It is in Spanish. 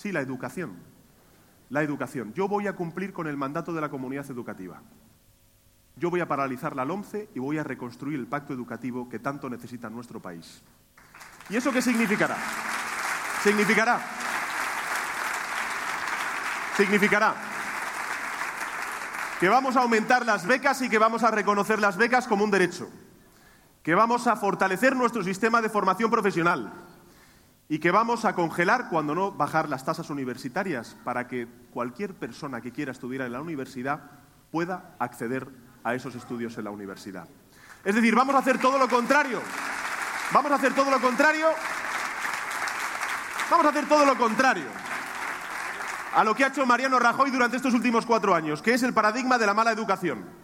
Sí, la educación. La educación. Yo voy a cumplir con el mandato de la comunidad educativa. Yo voy a paralizar la LOMCE y voy a reconstruir el pacto educativo que tanto necesita nuestro país. ¿Y eso qué significará? Significará que vamos a aumentar las becas y que vamos a reconocer las becas como un derecho, que vamos a fortalecer nuestro sistema de formación profesional y que vamos a congelar, cuando no bajar, las tasas universitarias para que cualquier persona que quiera estudiar en la universidad pueda acceder a esos estudios en la universidad. Es decir, vamos a hacer todo lo contrario. Vamos a hacer todo lo contrario a lo que ha hecho Mariano Rajoy durante estos últimos 4 años, que es el paradigma de la mala educación.